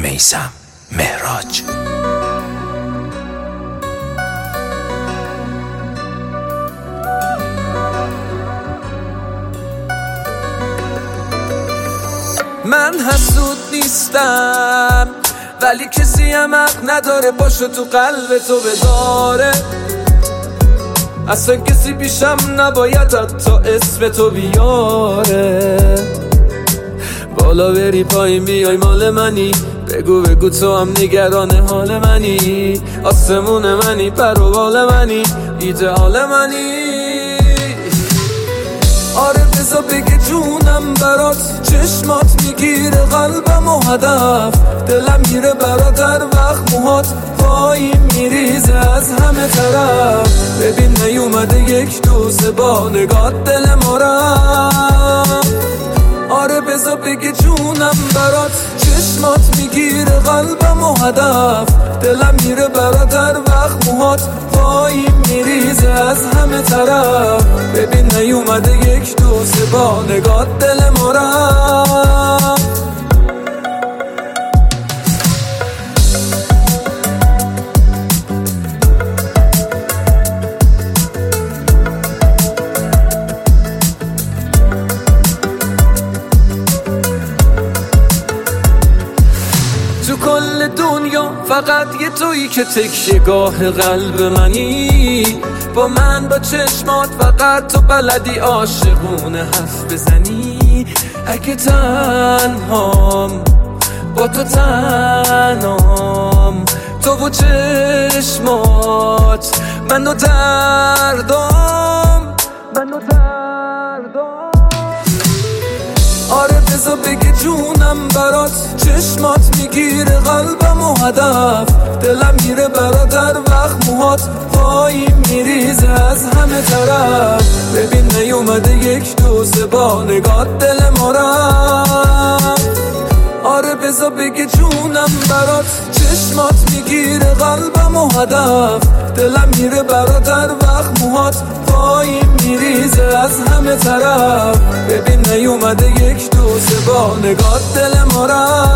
میثم مهراج. من حسود نیستم ولی کسی هم حق نداره پاشو تو قلب تو بذاره. اصلا کسی پیشم نباید حتی اسم تو بیاره. بالا بری پایین بیای مال منی، بگو تو هم نگران حال منی. آسمون منی، پر و بال منی، ایدئال منی. آره بذار بگه جونم برات، چشمات میگیره قلبم و هدف. دلم میره برات هر وقت موهات پایین میریزه از همه طرف. ببین نیومده یک دوسه با نگات دل ما رفت. آره بذار بگه جونم برات، چشمات میگیره قلبم و هدف. دلم میره برات هر وقت موهات پایین میریزه از همه طرف. ببین نیومده یک دوسه با نگات دل ما رفت. تو کل دنیا فقط یه تویی که تکیه‌گاه قلب منی. با من با چشمات فقط تو بلدی عاشقونه حرف بزنی. اگه تنهام با تو تنهام، تو و چشمات من و دردام. آره بذار بگه جونم برات، چشمات میگیره قلبم و هدف. دلم میره برات هر وقت موهات پایین میریزه از همه طرف. ببین نیومده یک دوسه با نگات دل ما رفت. آره بذار بگه جونم برات، چشمات میگیره قلبم و هدف. دلم میره برات هر وقت موهات پایین میریزه از همه طرف. ببین نیومده یک دوسه با نگات دل ما رفت.